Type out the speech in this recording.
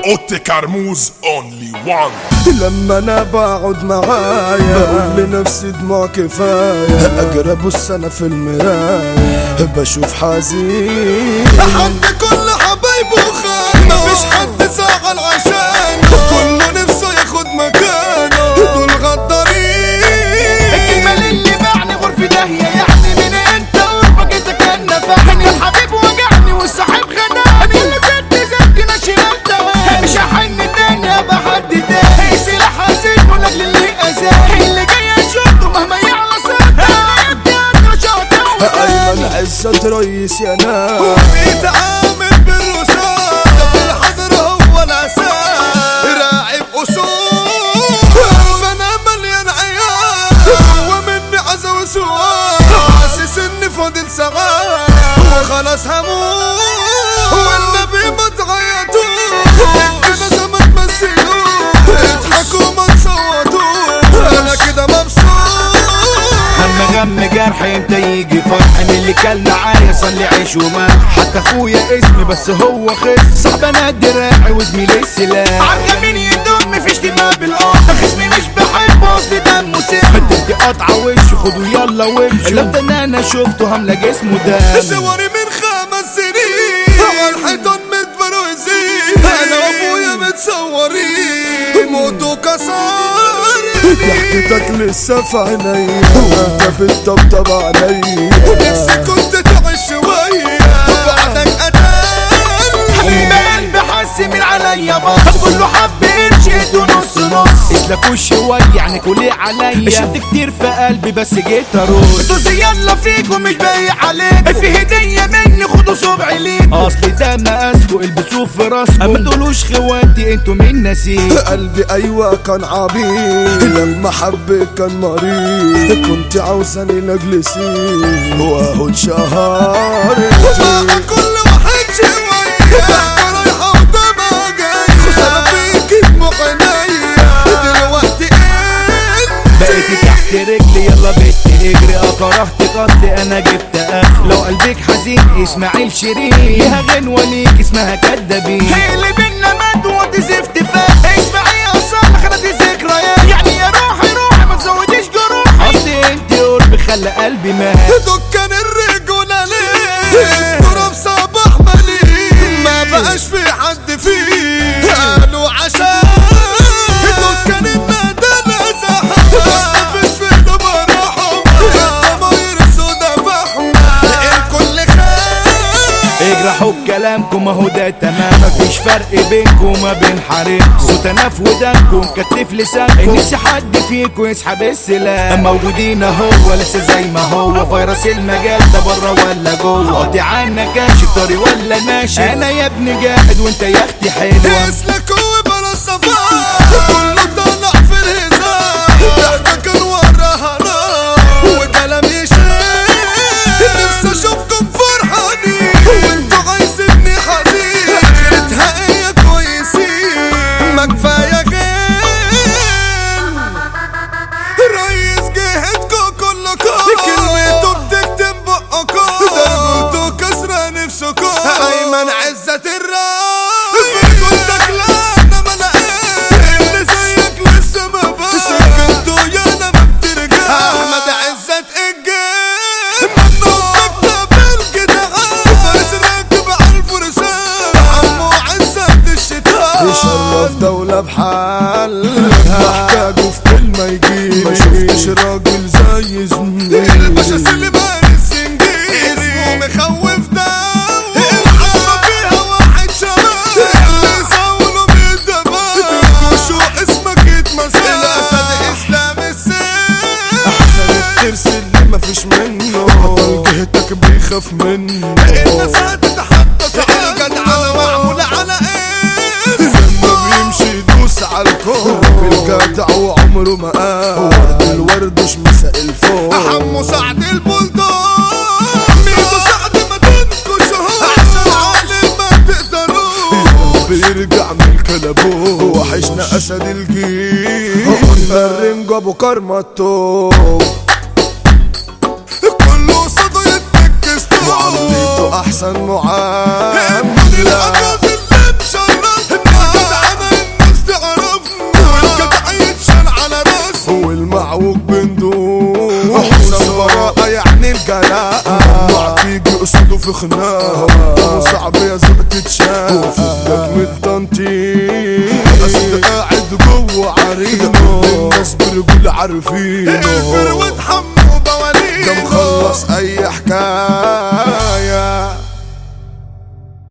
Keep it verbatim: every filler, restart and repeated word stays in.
اوتي كرموز اونلي وان. لما انا بقعد معايا بقول لنفسي دموع كفايه، اجري ابص انا في المرايه بشوف حزين. حد كل حبايبه خان، مفيش حد زعل عشان كله نفسه ياخد مكانه، دول غدارين. الكلمة اللي باعني غرفة داهية، يعني من انت قربك انت كان نفعني. الحبيب وجعني والصاحب خدعني، اللي زدت زدت ناشي التواني. مش هحن تاني ابقى حد تاني، سلاح هسيبه لاجل اللي اذاني. اللي جاي اشوفه مهما يعلى صوته، يدي انا شاطر. ايمن عزت رئيس يا ناس وبيتعامل بالرصاص، ده في الحضر هو الاساس، راعي باصول. انا مليان عيال ومني عزا وسؤال، حاسس اني فاضل ساعات وخلاص هموت. والنبي ما تعيطوش، انا زمان مسيتوش، اضحكوا ما تصوتوش، انا كده مبسوط. هم غم جرح امتى يجي فرح، من اللي كان معايا صلي عيش وملح. حتى اخويا اسمي بس هو خس، صاحب انا دراعي وزميلي السلاح. عارفه مين يدم في اشتباه بالقطع، خصمي مش بحبه اصل دمه ساح. انت قطعه وش خدوا يلا وامشوا، لو ده انا شفته هملا جسمه دم. صوري من خمس سنين على الحيطان متبروزين، انا وابويا متصورين، موتوا كسرني. ضحكتك لسه في عينيا وانت بتطبطب عليا، نفسي كنت تعيش شوية وبعدك قتل. حبيبي بحس من عليا بص، كله حب قرش نص نص. اسلكوا شوية يعني كلي عليا، شد كتير في قلبي بس جيت ارص. انتوا يلا فيكم مش بايع عليك، في هدية مني خدوا صبع ليك. اصل ده مقاسكوا البسوه في راسكم، ما تقولوش خواتي انتوا مين ناسين. قلبي ايوه كان عبيط، لما حبك كان مريض، كنت عاوزاني لاجلسي واهو شهرتي. ومع كل واحد شوية رايحة وطبعا جاية، خسارة فيك دموع عينيا دلوقتي ايه. بقيتي تحت رجلي يلا بيت اجري، اه كرهت قصدي انا جبت اخر. لو قلبك حزين اسماعيل شيرين، ليها غنوة ليك اسمها كدابين. هي اللي بينا مات وانت زفت فات، اسمعي يا صالح خدت ذكريات. يعني يا روحي روحي ما تزوديش جروحي، اصلي انت قرب خلى قلبي مات. دكان الرجولة ليه التراب صباح مليء، ما بقاش في حد فيه قالوا عشان. دكان الندى زحمة بس مفيش في ايده براحة، الضماير سودا فحمة الكل خان. اجرحوا بكلامكم اهو ده تمام، مفيش فرق بينكم وما بين حريمكم. صوت انا في ودانكم كتف لسانكم، نفسي حد فيكم يسحب السلاح. موجودين اهو لسه زي ما هو، فيروس المجال ده بره ولا جوه. قاطع عنك كاشف طري ولا ماشي، انا يا ابني جاحد وانت يا اختي حلوه. اسلكوا وبلا صفار، كله طالع في الهزار، ضحكة كان وراها نار وكلام يشيل. نفسي اشوفكم فرحانين وانتوا عايزيني حزين، اخرتها ايه كويسين ما كفاية غير. ريس جهتكوا كلكوا كلمته بتكتم بقكوا، ده رجولته كسرة نفسكوا. ايمن عزت الراي كنتك لا انا ما لقيت، اللي زيك لسه ما بقى سكنتوا يا انا ما بترجع. احمد عزت الجيم ممنوع مكتب الجدعان، فارس راكب على الفرسان، عمو عزت الشتاء. يشرف دولة بحال محتاجه في كلمة يجيب، ما شفتش راجل زي زميلي. الباشا سليمان السنجيري اسمه مخوف داو، الحبة فيها واحد شباب اللي يزاولوا بالدباب، تنكشوا اسمك يتمسك. الاسد اسلام السيف احسن الترس اللي مفيش منه، بطل جهتك بيخاف منه. الناس هتتحدث الجدعنة معمولة على ايه، لما بيمشي يدوس على الكون بالجدع وعمره ما قال، ورد الورد مش مسائل فوق. حمو سعد البلطان، ميدو سعد ما تنكشوش عشان عالم ما تقدروش. بيرجع من كلابوه، وحشنا اسد الجيل، قلنا الرنج ابو كرمة التوب، كله صدو يتنكس معاملته احسن معاملة. العجوز اللي مشرف المعوج بندوق حسام براءة يعني الجلاء ممنوع تيجي اسوده في خناقة صعب يا زبط تتشاف فدك من التنطيط اصل قاعد جوه عريض الناس برجول عارفينه الفروة